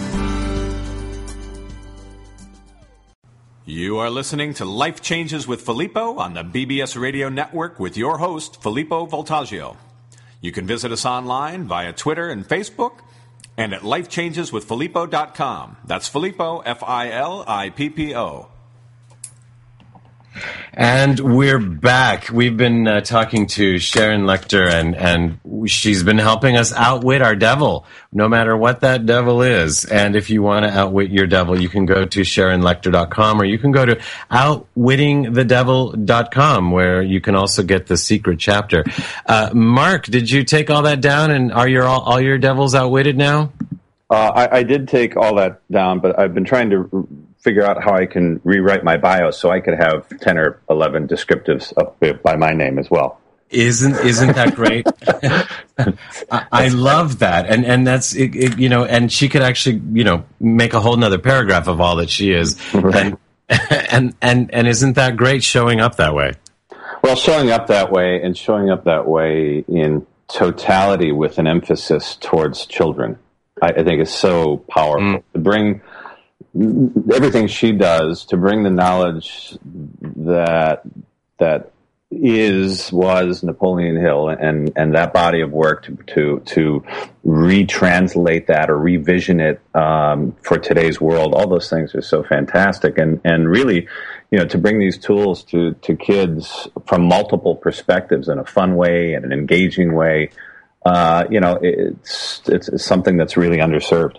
You are listening to Life Changes with Filippo on the B B S Radio Network with your host, Filippo Voltaggio. You can visit us online via Twitter and Facebook and at life changes with filippo dot com. That's Filippo, F I L I P P O. And we're back. We've been uh, talking to Sharon Lechter, and, and she's been helping us outwit our devil, no matter what that devil is. And if you want to outwit your devil, you can go to sharon lechter dot com, or you can go to outwitting the devil dot com, where you can also get the secret chapter. Uh, Mark, did you take all that down, and are your all, all your devils outwitted now? Uh, I, I did take all that down, but I've been trying to figure out how I can rewrite my bio so I could have ten or eleven descriptives up by my name as well. Isn't isn't that great? I, I love that, and and that's it, it, you know, and she could actually, you know, make a whole nother paragraph of all that she is, right. and, and and and isn't that great showing up that way? Well, showing up that way, and showing up that way in totality with an emphasis towards children, I, I think is so powerful. Mm. To bring everything she does, to bring the knowledge that that is was Napoleon Hill and and that body of work to to, to retranslate that or revision it um, for today's world. All those things are so fantastic, and and really, you know, to bring these tools to to kids from multiple perspectives in a fun way and an engaging way. Uh, you know, it's, it's it's something that's really underserved.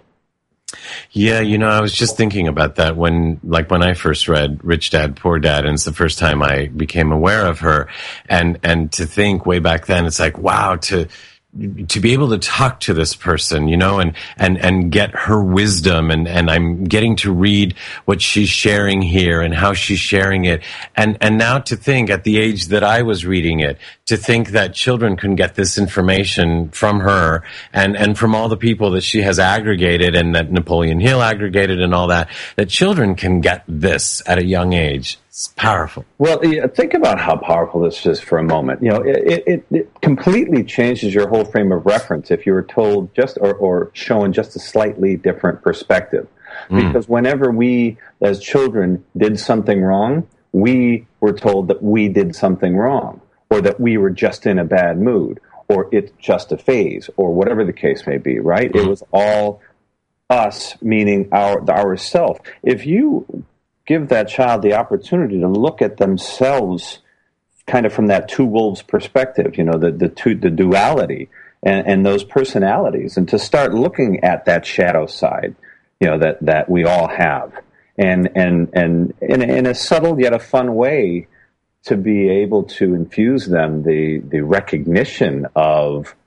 Yeah, you know, I was just thinking about that when, like, when I first read Rich Dad, Poor Dad, and it's the first time I became aware of her, and and to think way back then, it's like, wow, to to be able to talk to this person, you know, and and and get her wisdom, and and I'm getting to read what she's sharing here and how she's sharing it, and and now to think at the age that I was reading it, to think that children can get this information from her and and from all the people that she has aggregated and that Napoleon Hill aggregated and all that, that children can get this at a young age. It's powerful. Well, yeah, think about how powerful this is for a moment. You know, it, it, it completely changes your whole frame of reference if you were told just or, or shown just a slightly different perspective. Mm. Because whenever we, as children, did something wrong, we were told that we did something wrong, or that we were just in a bad mood, or it's just a phase, or whatever the case may be, right? Mm. It was all us, meaning our our self. If you give that child the opportunity to look at themselves kind of from that two wolves perspective, you know, the the two, the duality and, and those personalities, and to start looking at that shadow side, you know, that, that we all have, and and and in, in a subtle yet a fun way, to be able to infuse them the the recognition of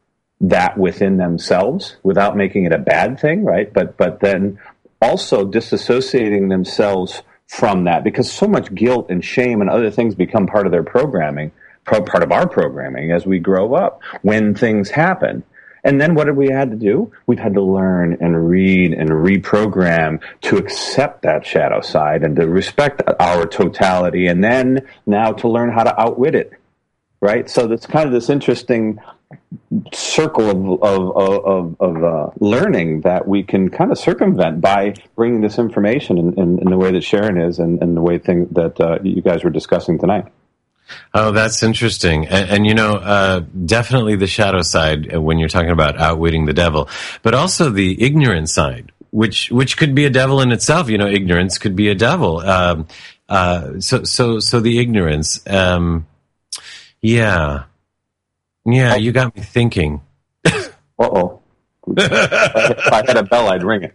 that within themselves without making it a bad thing, right? But but then also disassociating themselves from that, because so much guilt and shame and other things become part of their programming, part of our programming as we grow up when things happen. And then what have we had to do? We've had to learn and read and reprogram to accept that shadow side and to respect our totality, and then now to learn how to outwit it, right? So that's kind of this interesting circle of of of, of uh, learning that we can kind of circumvent by bringing this information in, in, in the way that Sharon is, and, and the way thing that uh, you guys were discussing tonight. Oh, that's interesting. And, and you know, uh, definitely the shadow side when you're talking about outwitting the devil, but also the ignorant side, which which could be a devil in itself. You know, ignorance could be a devil. Um, uh, so so so the ignorance, um, yeah. Yeah, you got me thinking. Uh-oh. If I had a bell, I'd ring it.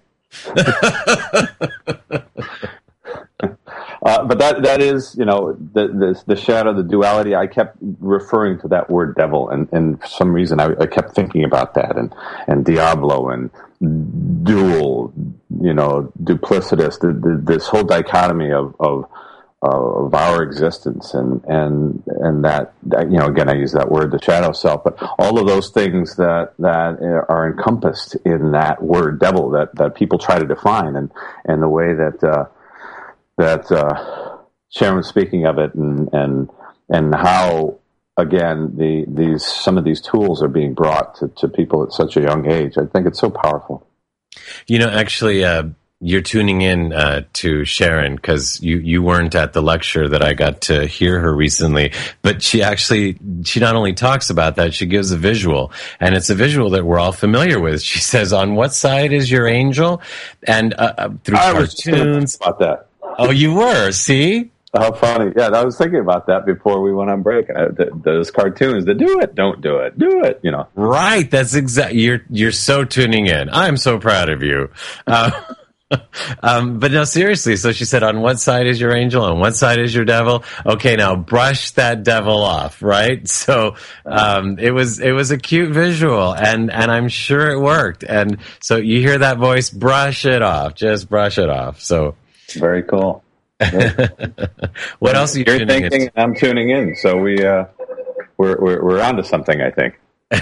uh, but that that is, you know, the, the the shadow, the duality. I kept referring to that word devil, and, and for some reason I, I kept thinking about that, and, and Diablo, and dual, you know, duplicitous, the, the, this whole dichotomy of, of of our existence, and and and that, that you know, again, I use that word, the shadow self, but all of those things that that are encompassed in that word devil that that people try to define, and and the way that uh, that uh, Sharon was speaking of it, and and and how, again, the these some of these tools are being brought to, to people at such a young age. I think it's so powerful. You know, actually, uh, you're tuning in uh, to Sharon because you, you weren't at the lecture that I got to hear her recently, but she actually, she not only talks about that, she gives a visual, and it's a visual that we're all familiar with. She says, on what side is your angel? And uh, through I cartoons. Was about that. Oh, you were? See? How funny. Yeah, I was thinking about that before we went on break. Uh, th- those cartoons that do it, don't do it, do it, you know. Right. That's exactly, you're, you're so tuning in. I'm so proud of you. Uh, um, but no, seriously. So she said, on what side is your angel? On what side is your devil? Okay, now brush that devil off, right? So, um, it was, it was a cute visual, and, and I'm sure it worked. And so you hear that voice, brush it off, just brush it off. So. Very cool. What else are you You're tuning thinking, in? I'm tuning in. So we, uh, we're, we're, we're onto something, I think.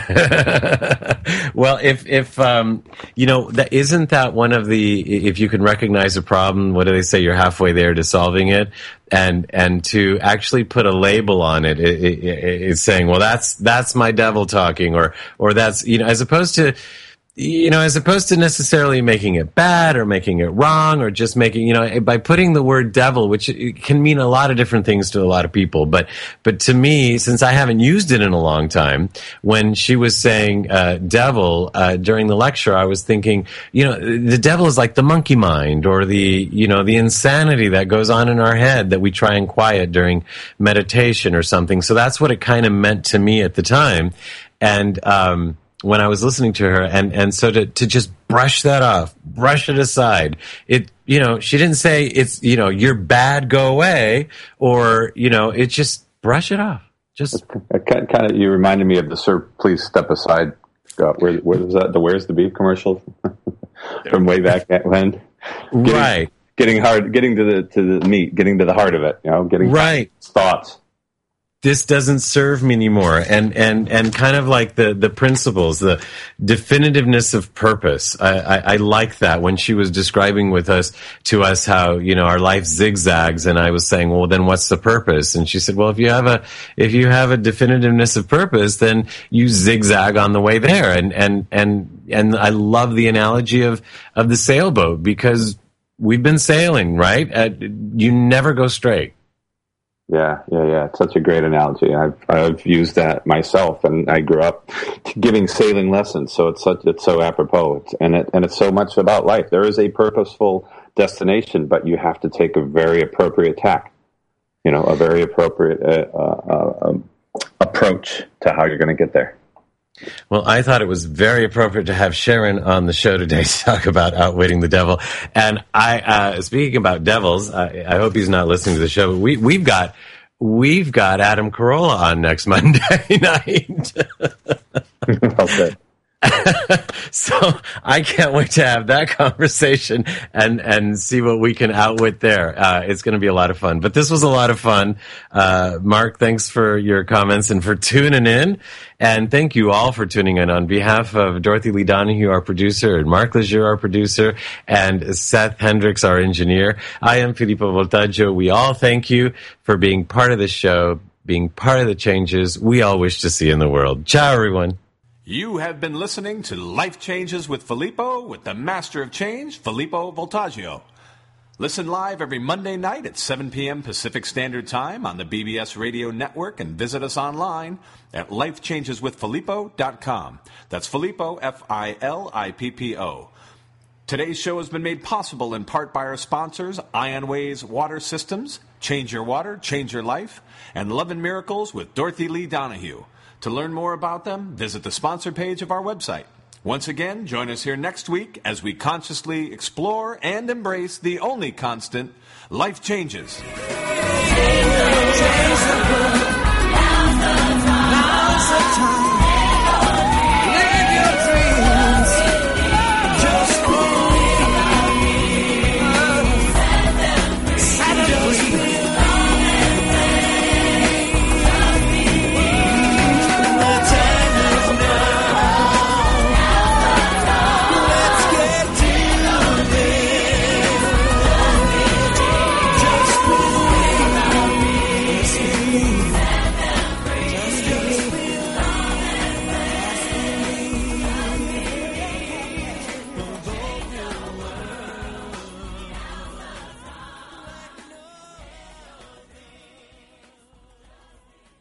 Well, if, if, um, you know, that isn't that one of the, if you can recognize a problem, what do they say? You're halfway there to solving it. And, and to actually put a label on it, it, it, it it's saying, well, that's, that's my devil talking, or, or that's, you know, as opposed to, you know, as opposed to necessarily making it bad or making it wrong, or just making, you know, by putting the word devil, which can mean a lot of different things to a lot of people. But, but to me, since I haven't used it in a long time, when she was saying, uh, devil, uh, during the lecture, I was thinking, you know, the devil is like the monkey mind, or the, you know, the insanity that goes on in our head that we try and quiet during meditation or something. So that's what it kind of meant to me at the time. And, um, when I was listening to her, and, and so to, to just brush that off, brush it aside. It, you know, she didn't say it's, you know, you're bad, go away, or, you know, it just brush it off. Just kind of, you reminded me of the "Sir, Please Step Aside." Uh, where, where was that? The "Where's the Beef" commercial from way back when. Getting, right. Getting hard, getting to the to the meat, getting to the heart of it. You know, getting right thoughts. This doesn't serve me anymore. And, and, and kind of like the, the principles, the definitiveness of purpose. I, I, I like that when she was describing with us, to us, how, you know, our life zigzags. And I was saying, well, then what's the purpose? And she said, well, if you have a, if you have a definitiveness of purpose, then you zigzag on the way there. And, and, and, and I love the analogy of, of the sailboat, because we've been sailing, right? At, you never go straight. Yeah, yeah, yeah. It's such a great analogy. I've I've used that myself, and I grew up giving sailing lessons, so it's such it's so apropos. It's, and it and it's so much about life. There is a purposeful destination, but you have to take a very appropriate tack. You know, a very appropriate uh, uh, um, approach to how you're going to get there. Well, I thought it was very appropriate to have Sharon on the show today to talk about outwitting the devil. And I, uh, speaking about devils, I, I hope he's not listening to the show. We, we've got, we've got Adam Carolla on next Monday night. Okay. So I can't wait to have that conversation and, and see what we can outwit there. Uh, it's going to be a lot of fun. But this was a lot of fun. Uh, Mark, thanks for your comments and for tuning in. And thank you all for tuning in. On behalf of Dorothy Lee Donahue, our producer, and Mark Lejeune, our producer, and Seth Hendricks, our engineer, I am Filippo Voltaggio. We all thank you for being part of the show, being part of the changes we all wish to see in the world. Ciao, everyone. You have been listening to Life Changes with Filippo with the Master of Change, Filippo Voltaggio. Listen live every Monday night at seven p.m. Pacific Standard Time on the B B S Radio Network and visit us online at life changes with filippo dot com. That's Filippo, F I L I P P O. Today's show has been made possible in part by our sponsors, IonWays Water Systems, Change Your Water, Change Your Life, and Love and Miracles with Dorothy Lee Donahue. To learn more about them, visit the sponsor page of our website. Once again, join us here next week as we consciously explore and embrace the only constant, life changes. Now's the time.